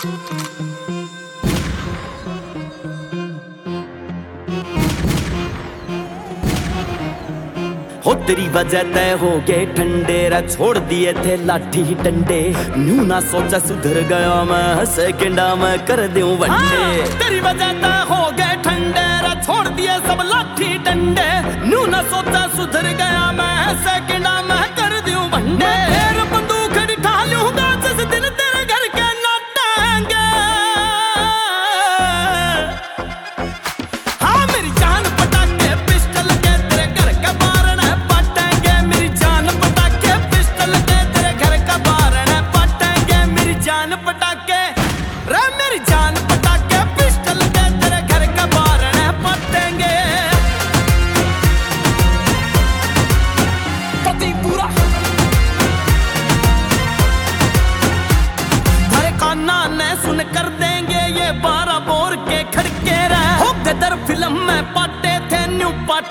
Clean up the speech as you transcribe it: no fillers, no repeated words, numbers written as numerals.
हो तेरी वजह तय हो गए ठंडे रा, छोड़ दिए थे लाठी डंडे। न्यू ना सोचा सुधर गया मैं, सेकंडा में कर दूं वंडे। तेरी वजह तय हो गए ठंडे रा, छोड़ दिए सब लाठी डंडे। न्यू ना सोचा सुधर गया मैं, सेकंडा में कर दूं वंडे। फिर बंदूक उठा लूंगा जिस दिन तेरे घर के नाटेंगे। हाँ मेरी जान पटाके पिस्टल के तेरे घर का बारना पाटेंगे। मेरी जान पटाके पिस्टल के तेरे घर का बारना पाटेंगे। मेरी जान पटाके रे, मेरी जान पटाके पिस्टल के तेरे घर का बारना पाटेंगे। पति पूरा थारे काना ने सुन कर देंगे ये 12 बोर के खड़के रे। हो गदर फिल्म में पाटे थे न्यू पाटे।